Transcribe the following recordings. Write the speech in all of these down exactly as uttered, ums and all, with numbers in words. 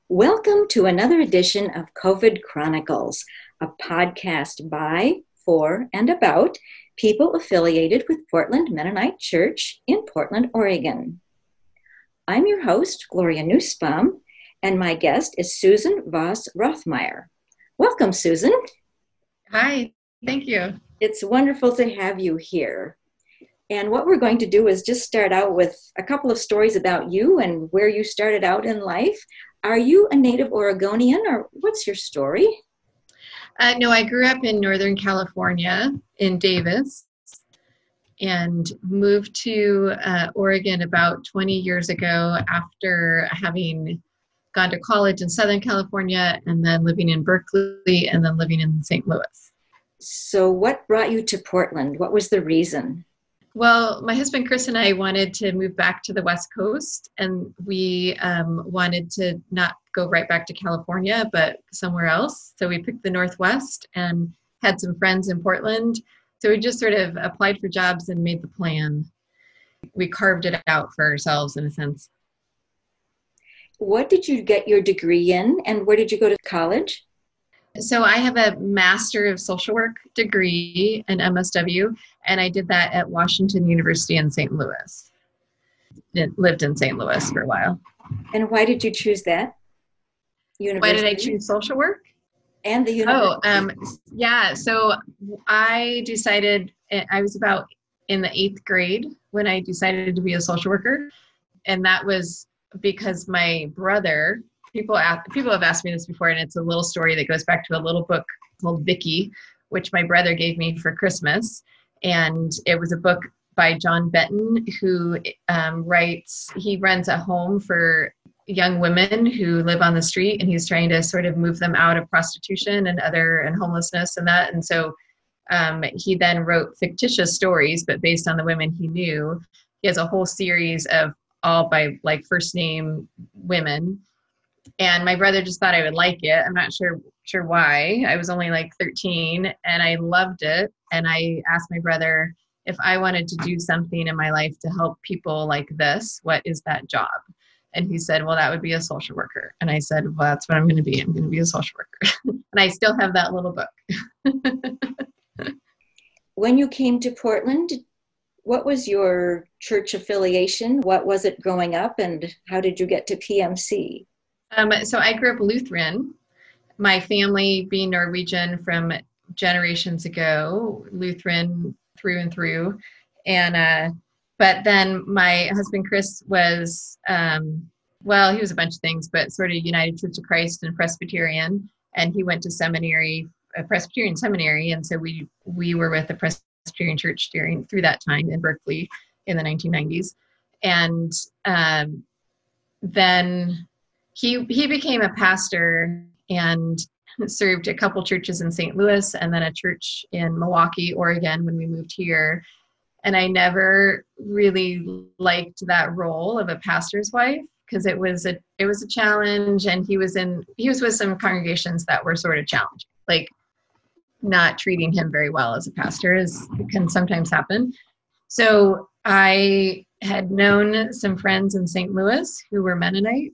Welcome to another edition of COVID Chronicles, a podcast by, for, and about people affiliated with Portland Mennonite Church in Portland, Oregon. I'm your host, Gloria Nussbaum, and my guest is Susan Voss Rothmeyer. Welcome, Susan. Hi, thank you. It's wonderful to have you here. And what we're going to do is just start out with a couple of stories about you and where you started out in life. Are you a native Oregonian, or what's your story? Uh, no, I grew up in Northern California in Davis and moved to uh, Oregon about twenty years ago after having gone to college in Southern California and then living in Berkeley and then living in Saint Louis. So what brought you to Portland? What was the reason? Well, my husband Chris and I wanted to move back to the West Coast, and we um, wanted to not go right back to California, but somewhere else. So we picked the Northwest and had some friends in Portland. So we just sort of applied for jobs and made the plan. We carved it out for ourselves in a sense. What did you get your degree in, and where did you go to college? So I have a Master of Social Work degree, an M S W, and I did that at Washington University in Saint Louis. It lived in Saint Louis for a while. And why did you choose that university? Why did I choose social work? And the university? Oh, um, yeah. So I decided, I was about in the eighth grade when I decided to be a social worker. And that was because my brother, People ask, people have asked me this before, and it's a little story that goes back to a little book called Vicky, which my brother gave me for Christmas. And it was a book by John Benton, who um, writes, he runs a home for young women who live on the street, and he's trying to sort of move them out of prostitution and other and homelessness and that. And so um, he then wrote fictitious stories, but based on the women he knew. He has a whole series of all by like first name women. And my brother just thought I would like it. I'm not sure sure why. I was only like thirteen and I loved it. And I asked my brother if I wanted to do something in my life to help people like this, what is that job? And he said, well, that would be a social worker. And I said, well, that's what I'm going to be. I'm going to be a social worker. And I still have that little book. When you came to Portland, what was your church affiliation? What was it growing up, and how did you get to P M C? Um, so I grew up Lutheran, my family being Norwegian from generations ago, Lutheran through and through. And, uh, but then my husband, Chris, was, um, well, he was a bunch of things, but sort of United Church of Christ and Presbyterian. And he went to seminary, a Presbyterian seminary. And so we, we were with the Presbyterian church during, through that time in Berkeley in the nineteen nineties. And, um, then He he became a pastor and served a couple churches in Saint Louis and then a church in Milwaukee, Oregon when we moved here. And I never really liked that role of a pastor's wife because it was a it was a challenge, and he was in he was with some congregations that were sort of challenging, like not treating him very well as a pastor, as can sometimes happen. So I had known some friends in Saint Louis who were Mennonite.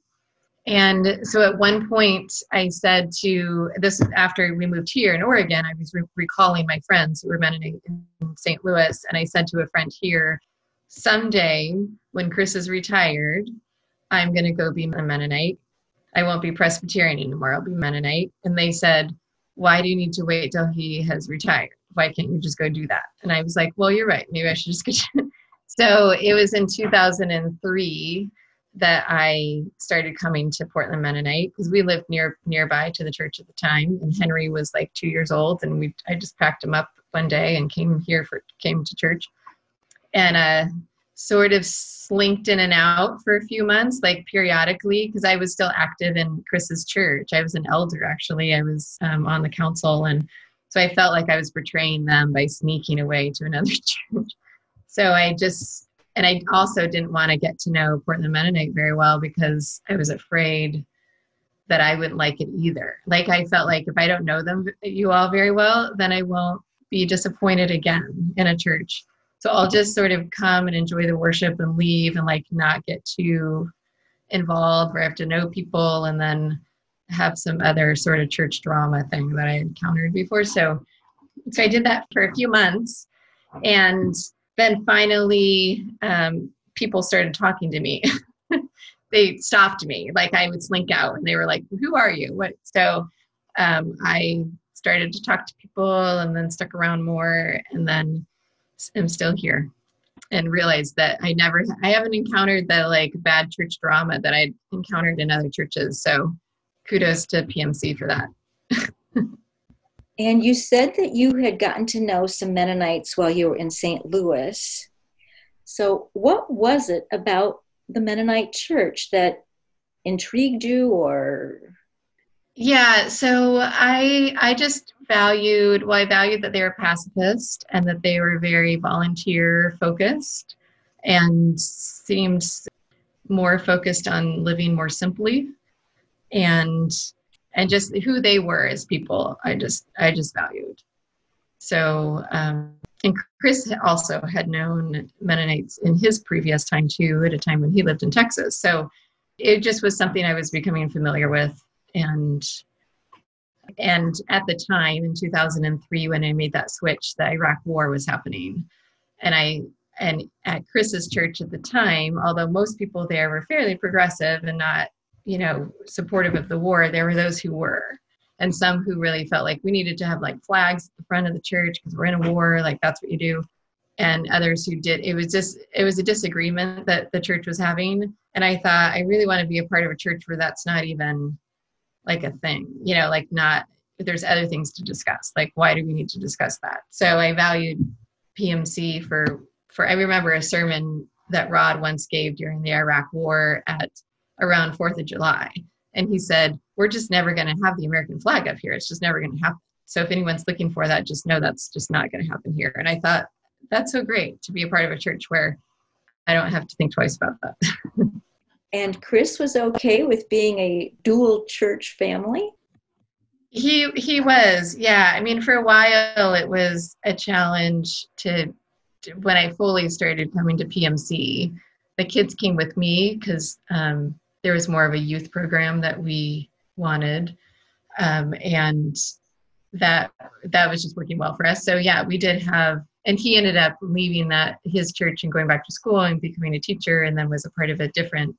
And so at one point I said to this, after we moved here in Oregon, I was re- recalling my friends who were Mennonite in Saint Louis. And I said to a friend here, someday when Chris is retired, I'm going to go be a Mennonite. I won't be Presbyterian anymore. I'll be Mennonite. And they said, why do you need to wait till he has retired? Why can't you just go do that? And I was like, well, you're right. Maybe I should just go. So it was in two thousand three that I started coming to Portland Mennonite because we lived near nearby to the church at the time, and Henry was like two years old, and we I just packed him up one day and came here for came to church, and uh, sort of slinked in and out for a few months, like periodically, because I was still active in Chris's church. I was an elder actually. I was um, on the council, and so I felt like I was betraying them by sneaking away to another church. So I just. And I also didn't want to get to know Portland Mennonite very well because I was afraid that I wouldn't like it either. Like I felt like if I don't know them, you all very well, then I won't be disappointed again in a church. So I'll just sort of come and enjoy the worship and leave and like not get too involved where I have to know people and then have some other sort of church drama thing that I encountered before. So, so I did that for a few months. And then finally, um, people started talking to me. They stopped me. Like I would slink out and they were like, who are you? What? So um, I started to talk to people and then stuck around more, and then I'm still here and realized that I never, I haven't encountered the like bad church drama that I encountered in other churches. So kudos to P M C for that. And you said that you had gotten to know some Mennonites while you were in Saint Louis. So what was it about the Mennonite church that intrigued you? Or yeah, so I I just valued, well, I valued that they were pacifist and that they were very volunteer focused and seemed more focused on living more simply, and and just who they were as people. I just I just valued. So um, and Chris also had known Mennonites in his previous time too, at a time when he lived in Texas. So it just was something I was becoming familiar with. And and at the time in two thousand three, when I made that switch, the Iraq War was happening. And I and at Chris's church at the time, although most people there were fairly progressive and not, you know, supportive of the war, there were those who were. And some who really felt like we needed to have like flags at the front of the church because we're in a war, like that's what you do. And others who did, it was just, it was a disagreement that the church was having. And I thought, I really want to be a part of a church where that's not even like a thing, you know, like not, there's other things to discuss. Like, why do we need to discuss that? So I valued P M C for, for, I remember a sermon that Rod once gave during the Iraq War at around fourth of July. And he said, we're just never going to have the American flag up here. It's just never going to happen. So if anyone's looking for that, just know that's just not going to happen here. And I thought, that's so great to be a part of a church where I don't have to think twice about that. And Chris was okay with being a dual church family? He he was, yeah. I mean, for a while, it was a challenge to, to when I fully started coming to P M C. The kids came with me because um, there was more of a youth program that we wanted, um, and that that was just working well for us. So yeah, we did have, and he ended up leaving that his church and going back to school and becoming a teacher, and then was a part of a different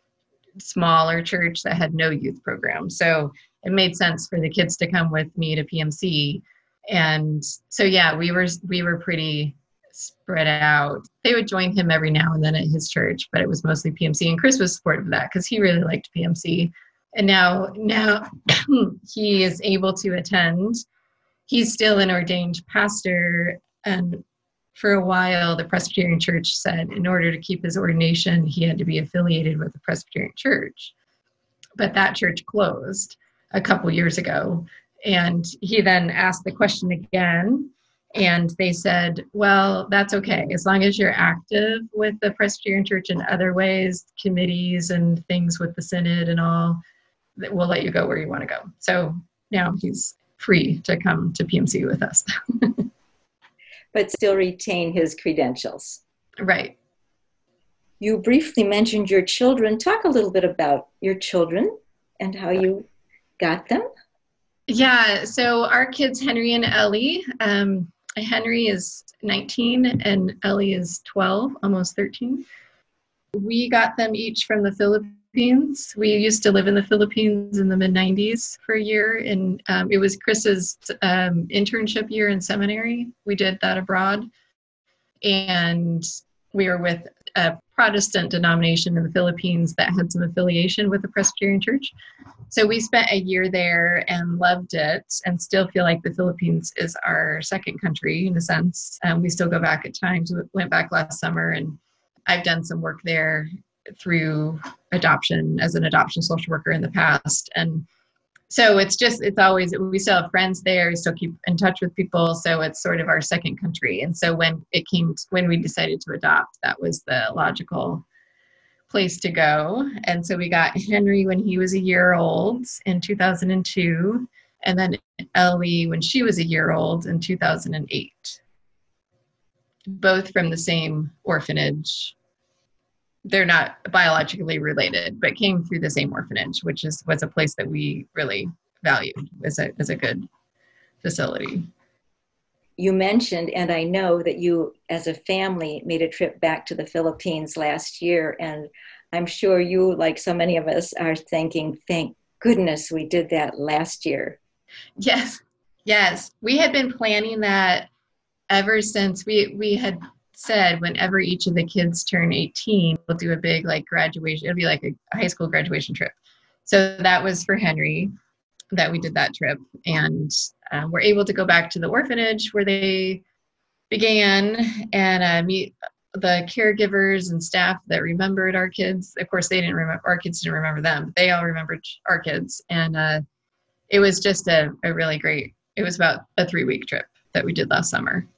smaller church that had no youth program. So it made sense for the kids to come with me to P M C. And so yeah, we were we were pretty spread out. They would join him every now and then at his church, but it was mostly P M C. And Chris was supportive of that because he really liked P M C. And now, now he is able to attend. He's still an ordained pastor. And for a while, the Presbyterian Church said in order to keep his ordination, he had to be affiliated with the Presbyterian Church. But that church closed a couple years ago. And he then asked the question again. And they said, well, that's okay. As long as you're active with the Presbyterian Church in other ways, committees and things with the synod and all, we'll let you go where you want to go. So now he's free to come to P M C with us. But still retain his credentials. Right. You briefly mentioned your children. Talk a little bit about your children and how you got them. Yeah, so our kids, Henry and Ellie, um, Henry is nineteen and Ellie is twelve, almost thirteen. We got them each from the Philippines. We used to live in the Philippines in the mid nineties for a year, and um, it was Chris's um, internship year in seminary. We did that abroad, and we were with a Protestant denomination in the Philippines that had some affiliation with the Presbyterian Church. So we spent a year there and loved it, and still feel like the Philippines is our second country in a sense. Um, we still go back at times. We went back last summer, and I've done some work there through adoption as an adoption social worker in the past. And so it's just, it's always, we still have friends there. We still keep in touch with people. So it's sort of our second country. And so when it came, to, when we decided to adopt, that was the logical place to go. And so we got Henry when he was a year old in two thousand two, and then Ellie when she was a year old in two thousand eight. Both from the same orphanage they're not biologically related, but came through the same orphanage, which is was a place that we really valued as a as a good facility. You mentioned, and I know that you as a family made a trip back to the Philippines last year, and I'm sure you, like so many of us, are thinking, thank goodness we did that last year. Yes, yes. We had been planning that ever since we we had said whenever each of the kids turn eighteen, we'll do a big like graduation. It'll be like a high school graduation trip. So that was for Henry that we did that trip, and um, we're able to go back to the orphanage where they began and uh, meet the caregivers and staff that remembered our kids. Of course, they didn't remember, our kids didn't remember them, but they all remembered our kids. And uh, it was just a, a really great, it was about a three week trip that we did last summer.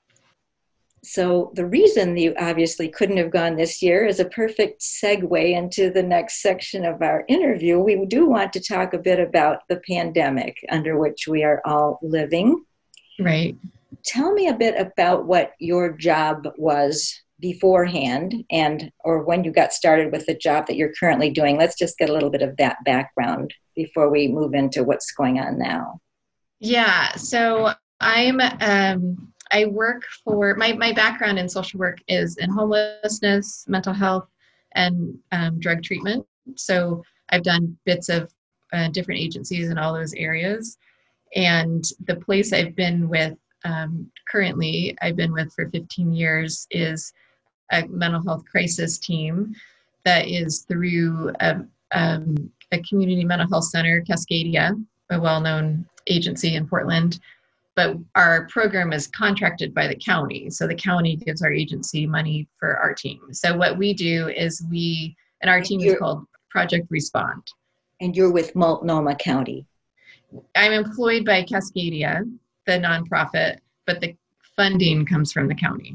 So the reason you obviously couldn't have gone this year is a perfect segue into the next section of our interview. We do want to talk a bit about the pandemic under which we are all living. Right. Tell me a bit about what your job was beforehand and or when you got started with the job that you're currently doing. Let's just get a little bit of that background before we move into what's going on now. Yeah. So I'm um I work for, my, my background in social work is in homelessness, mental health, and um, drug treatment. So I've done bits of uh, different agencies in all those areas. And the place I've been with um, currently, I've been with for fifteen years, is a mental health crisis team that is through a, um, a community mental health center, Cascadia, a well-known agency in Portland. But our program is contracted by the county. So the county gives our agency money for our team. So what we do is we, and our team is called Project Respond. And you're with Multnomah County. I'm employed by Cascadia, the nonprofit, but the funding comes from the county.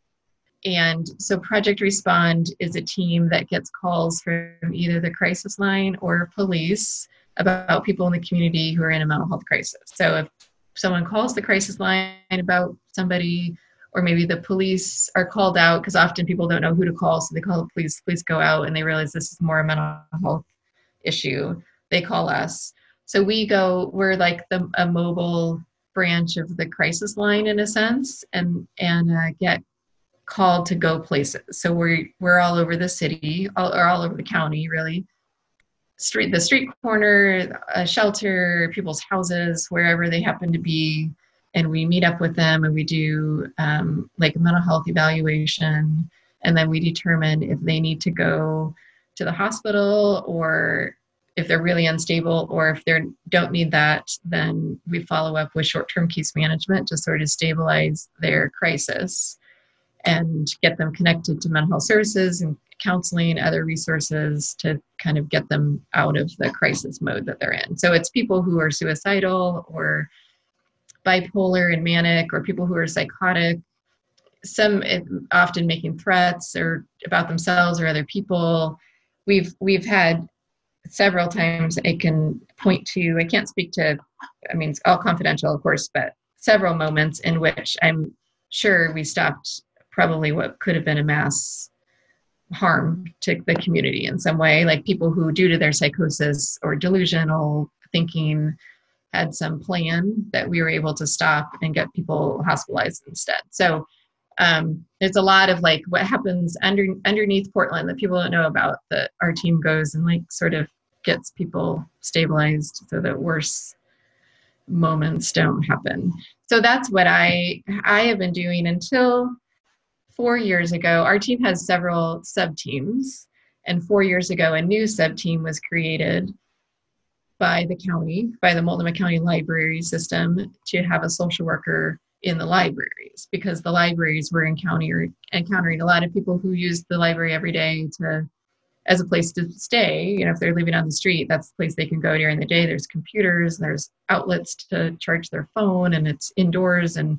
And so Project Respond is a team that gets calls from either the crisis line or police about people in the community who are in a mental health crisis. So if someone calls the crisis line about somebody, or maybe the police are called out, because often people don't know who to call, so they call the police, police go out and they realize this is more a mental health issue, they call us. So we go, we're like the a mobile branch of the crisis line in a sense, and and uh, get called to go places. So we're we're all over the city, all, or all over the county, really. Street, the street corner, a shelter, people's houses, wherever they happen to be, and we meet up with them and we do um, like a mental health evaluation, and then we determine if they need to go to the hospital or if they're really unstable, or if they don't need that, then we follow up with short-term case management to sort of stabilize their crisis and get them connected to mental health services and counseling, other resources to kind of get them out of the crisis mode that they're in. So it's people who are suicidal or bipolar and manic, or people who are psychotic, some often making threats or about themselves or other people. We've we've had several times I can point to, I can't speak to, I mean, it's all confidential, of course, but several moments in which I'm sure we stopped probably what could have been a mass harm to the community in some way, like people who, due to their psychosis or delusional thinking, had some plan that we were able to stop and get people hospitalized instead. So um, there's a lot of like what happens under underneath Portland that people don't know about, that our team goes and like sort of gets people stabilized so that worse moments don't happen. So that's what I I have been doing until four years ago. Our team has several sub-teams, and four years ago, a new sub-team was created by the county, by the Multnomah County Library System, to have a social worker in the libraries, because the libraries were encountering, encountering a lot of people who use the library every day to as a place to stay. You know, if they're living on the street, that's the place they can go during the day. There's computers, there's outlets to charge their phone, and it's indoors. And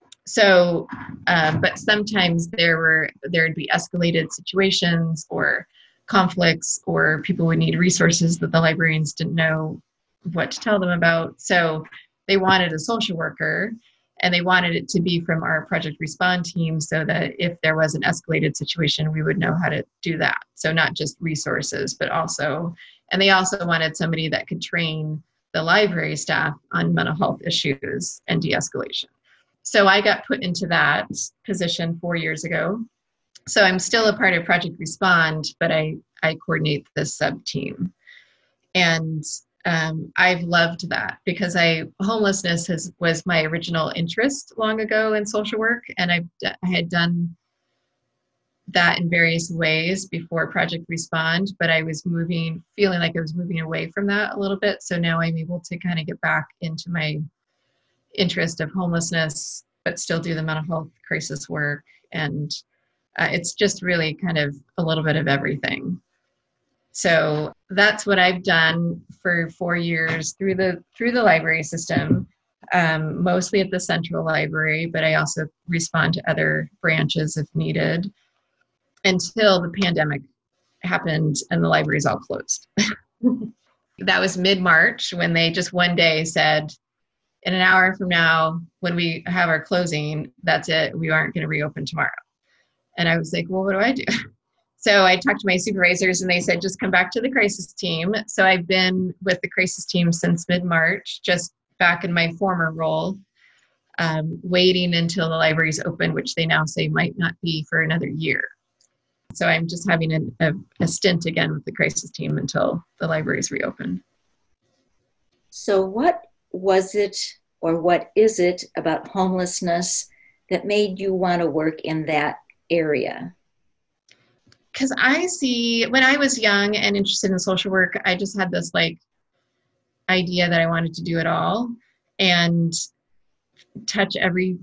so, um, but sometimes there were, there'd be escalated situations or conflicts, or people would need resources that the librarians didn't know what to tell them about. So they wanted a social worker. And they wanted it to be from our project respond team so that if there was an escalated situation, we would know how to do that. So not just resources, but also, and they also wanted somebody that could train the library staff on mental health issues and de-escalation. So I got put into that position four years ago. So I'm still a part of Project Respond, but I, I coordinate this sub team. And um, I've loved that because I homelessness has, was my original interest long ago in social work. And I've, I had done that in various ways before Project Respond, but I was moving, feeling like I was moving away from that a little bit. So now I'm able to kind of get back into my interest of homelessness, but still do the mental health crisis work. And uh, it's just really kind of a little bit of everything. So that's what I've done for four years through the through the library system, um, mostly at the central library, but I also respond to other branches if needed until the pandemic happened and the libraries all closed. That was mid-March when they just one day said, in an hour from now, when we have our closing, that's it. We aren't going to reopen tomorrow. And I was like, well, what do I do? So I talked to my supervisors and they said, just come back to the crisis team. So I've been with the crisis team since mid-March, just back in my former role, um, waiting until the libraries open, which they now say might not be for another year. So I'm just having a, a, a stint again with the crisis team until the libraries reopen. So what was it or what is it about homelessness that made you want to work in that area? Because I see, when I was young and interested in social work, I just had this like idea that I wanted to do it all and touch every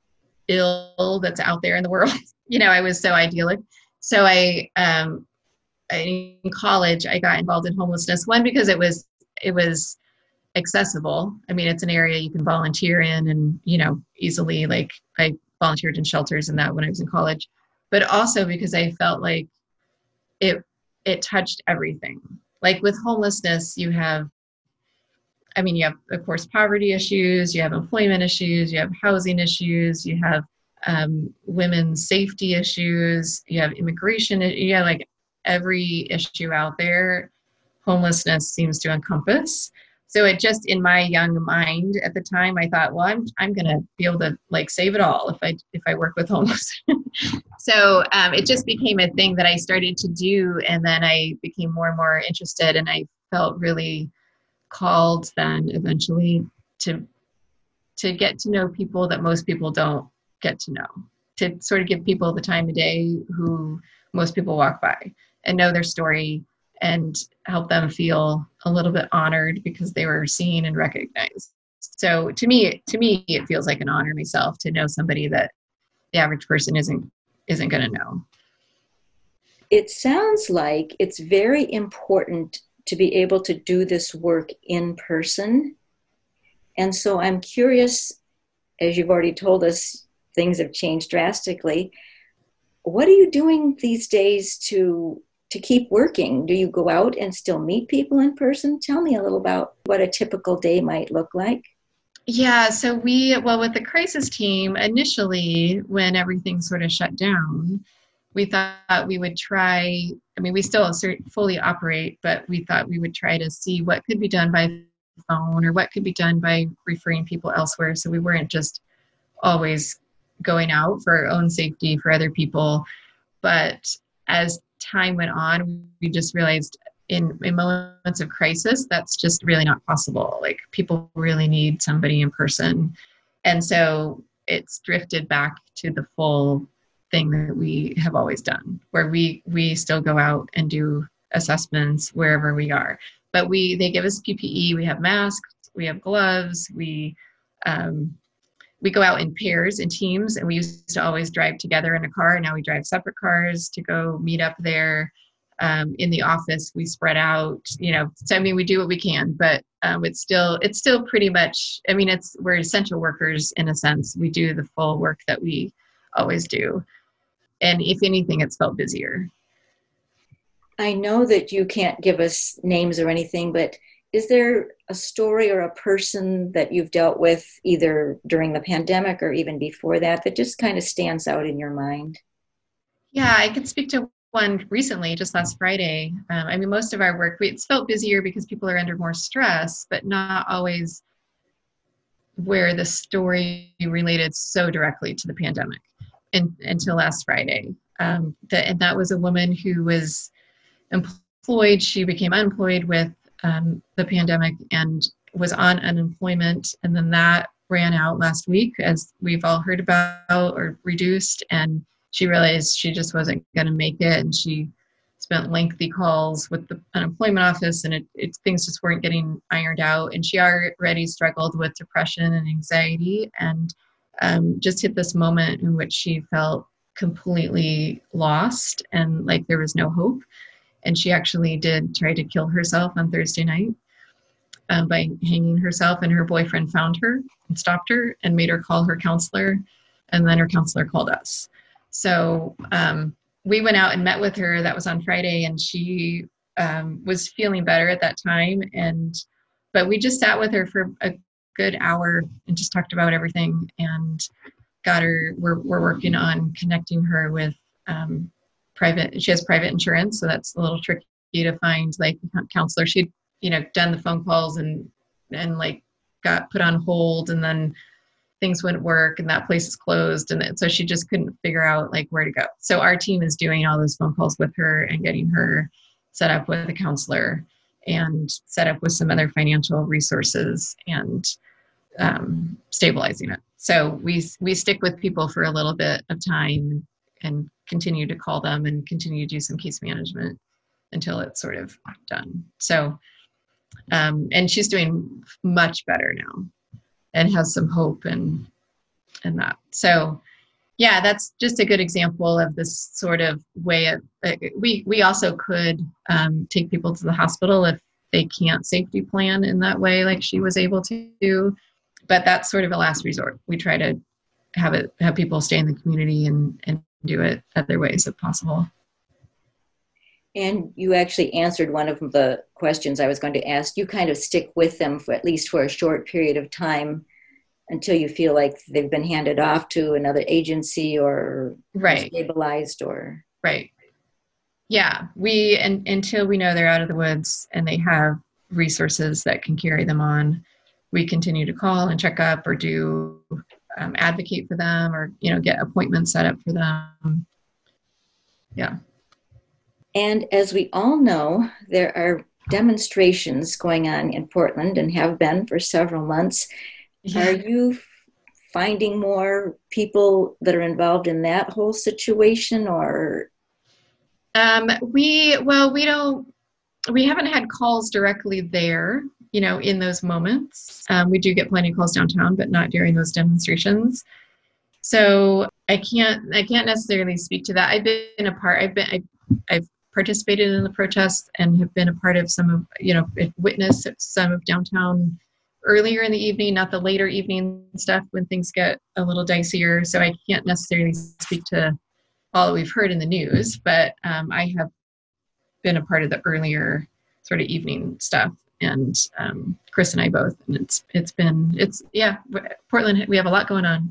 ill that's out there in the world. You know, I was so idyllic. So I, um, in college, I got involved in homelessness. One, because it was, it was accessible. I mean, it's an area you can volunteer in and, you know, easily, like I volunteered in shelters and that when I was in college, but also because I felt like it, it touched everything. Like with homelessness, you have, I mean, you have, of course, poverty issues, you have employment issues, you have housing issues, you have um, women's safety issues, you have immigration, you have like every issue out there, homelessness seems to encompass. So it just, in my young mind at the time, I thought, well, I'm I'm gonna be able to like save it all if I if I work with homeless. So um, it just became a thing that I started to do, and then I became more and more interested, and I felt really called then eventually to to get to know people that most people don't get to know, to sort of give people the time of day who most people walk by and know their story and help them feel a little bit honored because they were seen and recognized. So to me, to me, it feels like an honor myself to know somebody that the average person isn't isn't going to know. It sounds like it's very important to be able to do this work in person. And so I'm curious, as you've already told us, things have changed drastically. What are you doing these days to to keep working? Do you go out and still meet people in person? Tell me a little about what a typical day might look like. Yeah, so we, well, with the crisis team, initially, when everything sort of shut down, we thought we would try, I mean, we still fully operate, but we thought we would try to see what could be done by phone or what could be done by referring people elsewhere. So we weren't just always going out for our own safety for other people. But as time went on, we just realized in, in moments of crisis, that's just really not possible. Like people really need somebody in person. And so it's drifted back to the full thing that we have always done, where we, we still go out and do assessments wherever we are. But we, they give us P P E, we have masks, we have gloves, we, um, we go out in pairs and teams, and we used to always drive together in a car. Now we drive separate cars to go meet up there. Um, in the office, we spread out, you know, so I mean, we do what we can, but um, it's still, it's still pretty much, I mean, it's, we're essential workers in a sense. We do the full work that we always do. And if anything, it's felt busier. I know that you can't give us names or anything, but is there a story or a person that you've dealt with either during the pandemic or even before that that just kind of stands out in your mind? Yeah, I could speak to one recently, just last Friday. Um, I mean, most of our work, we, it's felt busier because people are under more stress, but not always where the story related so directly to the pandemic in, until last Friday. Um, the, and that was a woman who was employed. She became unemployed with um, the pandemic and was on unemployment. And then that ran out last week, as we've all heard about, or reduced. And she realized she just wasn't going to make it. And she spent lengthy calls with the unemployment office, and it, it, things just weren't getting ironed out. And she already struggled with depression and anxiety, and um, just hit this moment in which she felt completely lost and like there was no hope. And she actually did try to kill herself on Thursday night um, by hanging herself, and her boyfriend found her and stopped her and made her call her counselor. And then her counselor called us. So um, we went out and met with her. That was on Friday, and she um, was feeling better at that time. And, but we just sat with her for a good hour and just talked about everything, and got her, we're, we're working on connecting her with um, private, she has private insurance. So that's a little tricky to find like a counselor. She'd, you know, done the phone calls and, and like got put on hold, and then things wouldn't work and that place is closed. And so she just couldn't figure out like where to go. So our team is doing all those phone calls with her and getting her set up with a counselor and set up with some other financial resources and um, stabilizing it. So we, we stick with people for a little bit of time and continue to call them and continue to do some case management until it's sort of done. So, um, and she's doing much better now and has some hope and, and that. So yeah, that's just a good example of this sort of way of, uh, we, we also could um, take people to the hospital if they can't safety plan in that way, like she was able to do, but that's sort of a last resort. We try to have it, have people stay in the community and, and do it other ways if possible. And you actually answered one of the questions I was going to ask. You kind of stick with them for at least for a short period of time until you feel like they've been handed off to another agency or right. stabilized or. Right. Yeah. We, and until we know they're out of the woods and they have resources that can carry them on, we continue to call and check up or do um, advocate for them or, you know, get appointments set up for them. Yeah. And as we all know, there are demonstrations going on in Portland and have been for several months. Yeah. Are you finding more people that are involved in that whole situation or? Um, we, well, we don't, we haven't had calls directly there, you know, in those moments. Um, we do get plenty of calls downtown, but not during those demonstrations. So I can't, I can't necessarily speak to that. I've been a part, I've been, I, I've participated in the protests and have been a part of some of, you know, witnessed some of downtown earlier in the evening, not the later evening stuff when things get a little dicier. So I can't necessarily speak to all that we've heard in the news, but um, I have been a part of the earlier sort of evening stuff. And um, Chris and I both, and it's, it's been, it's, yeah, Portland, we have a lot going on,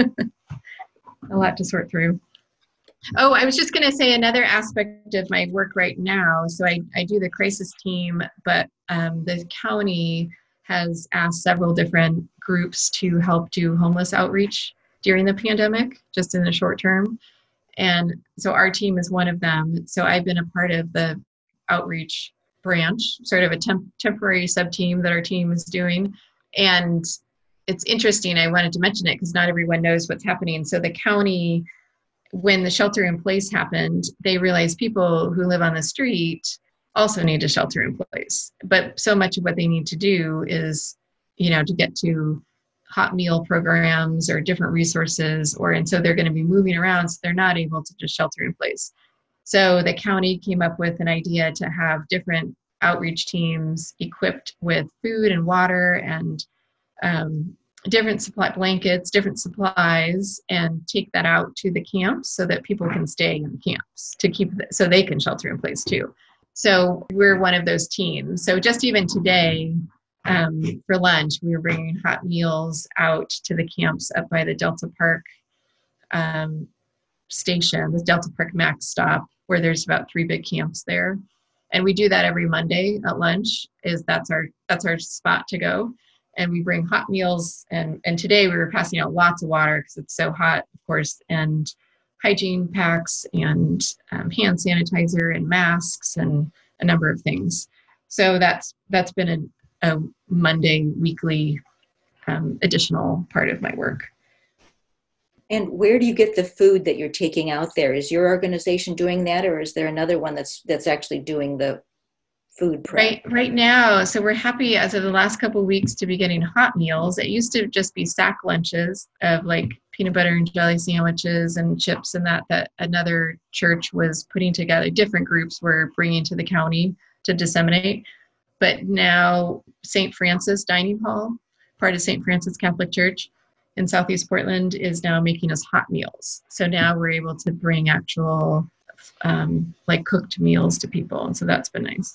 a lot to sort through. Oh, I was just going to say another aspect of my work right now. So I, I do the crisis team, but um, the county has asked several different groups to help do homeless outreach during the pandemic, just in the short term. And so our team is one of them. So I've been a part of the outreach branch, sort of a temp- temporary sub-team that our team is doing. And it's interesting, I wanted to mention it because not everyone knows what's happening. So the county, when the shelter in place happened, they realized people who live on the street also need to shelter in place. But so much of what they need to do is, you know, to get to hot meal programs or different resources, or, and so they're going to be moving around, so they're not able to just shelter in place. So the county came up with an idea to have different outreach teams equipped with food and water and um, different supply blankets, different supplies, and take that out to the camps so that people can stay in the camps to keep, the, so they can shelter in place too. So we're one of those teams. So just even today, um, for lunch, we were bringing hot meals out to the camps up by the Delta Park um, station, the Delta Park Max stop, where there's about three big camps there. And we do that every Monday at lunch. Is that's our that's our spot to go. And we bring hot meals. And, and today we were passing out lots of water because it's so hot, of course, and hygiene packs and um, hand sanitizer and masks and a number of things. So that's that's been a, a Monday weekly um, additional part of my work. And where do you get the food that you're taking out there? Is your organization doing that, or is there another one that's that's actually doing the food prep? Right, right now, so we're happy as of the last couple of weeks to be getting hot meals. It used to just be sack lunches of like peanut butter and jelly sandwiches and chips and that, that another church was putting together. Different groups were bringing to the county to disseminate. But now Saint Francis Dining Hall, part of Saint Francis Catholic Church in Southeast Portland, is now making us hot meals. So now we're able to bring actual um, like cooked meals to people. And so that's been nice.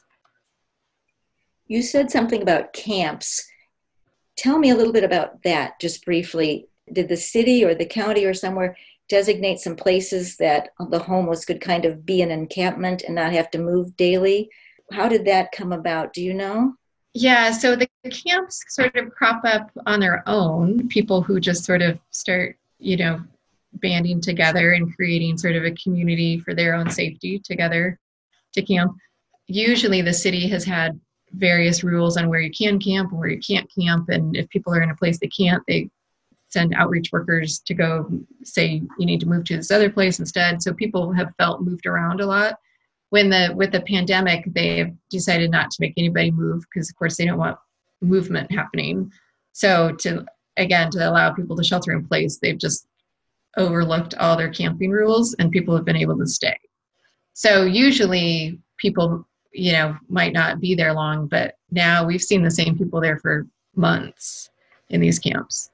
You said something about camps. Tell me a little bit about that, just briefly. Did the city or the county or somewhere designate some places that the homeless could kind of be an encampment and not have to move daily? How did that come about? Do you know? Yeah, so the camps sort of crop up on their own. People who just sort of start, you know, banding together and creating sort of a community for their own safety together to camp. Usually the city has had various rules on where you can camp and where you can't camp. And if people are in a place they can't, they send outreach workers to go say, you need to move to this other place instead. So people have felt moved around a lot. When the, with the pandemic, they've decided not to make anybody move because of course they don't want movement happening. So to, again, to allow people to shelter in place, they've just overlooked all their camping rules and people have been able to stay. So usually people, you know, might not be there long, but now we've seen the same people there for months in these camps.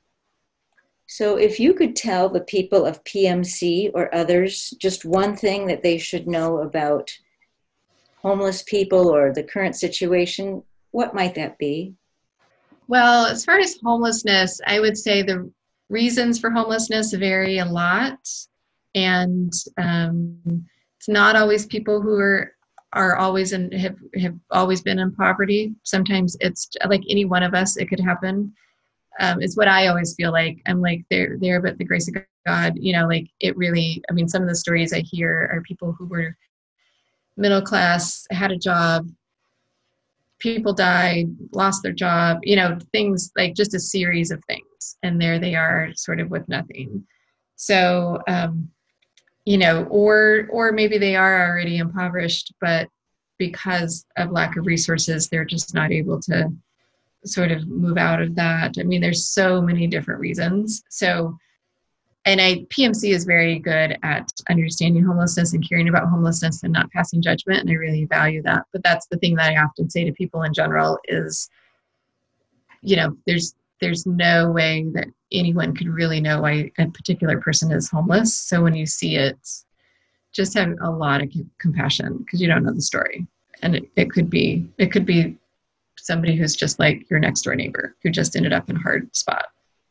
So if you could tell the people of P M C or others just one thing that they should know about homeless people or the current situation, what might that be? Well, as far as homelessness, I would say the reasons for homelessness vary a lot. And um, it's not always people who are are always in, have, have always been in poverty. Sometimes it's like any one of us, it could happen. Um, it's what I always feel like. I'm like, there, there, but the grace of God, you know, like it really, I mean, some of the stories I hear are people who were middle class, had a job, people died, lost their job, you know, things like just a series of things. And there they are sort of with nothing. So, um, you know, or or maybe they are already impoverished, but because of lack of resources, they're just not able to sort of move out of that. I mean, there's so many different reasons. So, and I P M C is very good at understanding homelessness and caring about homelessness and not passing judgment, and I really value that. But that's the thing that I often say to people in general is, you know, there's there's no way that anyone could really know why a particular person is homeless. So when you see it, just have a lot of compassion because you don't know the story. And it, it could be, it could be somebody who's just like your next door neighbor who just ended up in a hard spot.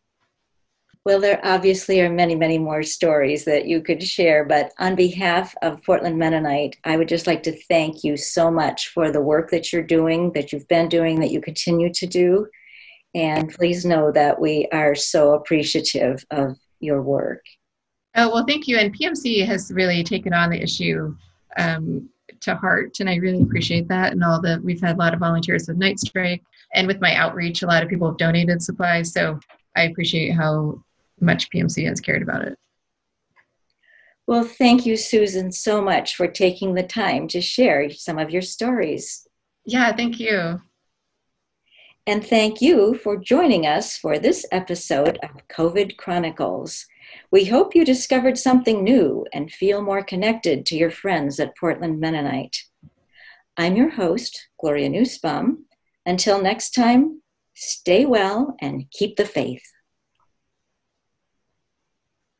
Well, there obviously are many, many more stories that you could share, but on behalf of Portland Mennonite, I would just like to thank you so much for the work that you're doing, that you've been doing, that you continue to do. And please know that we are so appreciative of your work. Oh, well, thank you. And P M C has really taken on the issue um, to heart, and I really appreciate that. And all the, we've had a lot of volunteers with Night Strike, and with my outreach, a lot of people have donated supplies. So I appreciate how much P M C has cared about it. Well, thank you, Susan, so much for taking the time to share some of your stories. Yeah, thank you. And thank you for joining us for this episode of COVID Chronicles. We hope you discovered something new and feel more connected to your friends at Portland Mennonite. I'm your host, Gloria Nussbaum. Until next time, stay well and keep the faith.